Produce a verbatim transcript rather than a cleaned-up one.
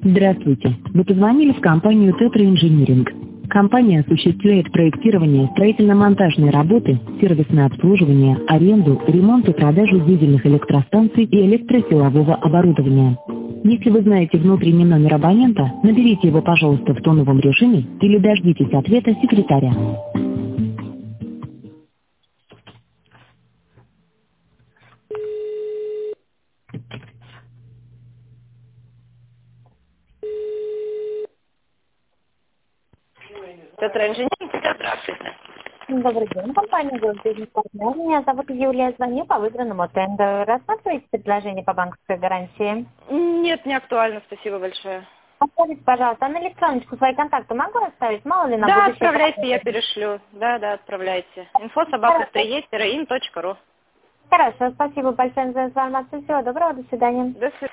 Здравствуйте. Вы позвонили в компанию «Тетра Инжиниринг». Компания осуществляет проектирование, строительно-монтажные работы, сервисное обслуживание, аренду, ремонт и продажу дизельных электростанций и электросилового оборудования. Если вы знаете внутренний номер абонента, наберите его, пожалуйста, в тоновом режиме или дождитесь ответа секретаря. Тетра Инжиниринг, здравствуйте. Добрый день, компания «Госбизнес Партнер». Меня зовут Юлия, звоню по выигранному тендеру. Рассматриваете предложение по банковской гарантии? Нет, не актуально, спасибо большое. Оставите, пожалуйста, на электроночку свои контакты могу оставить? Мало ли на Да, будущее. отправляйте, я перешлю. Да, да, отправляйте. инфо собака ин точка ру. Хорошо, спасибо большое за информацию. Всего доброго, до свидания. До свидания.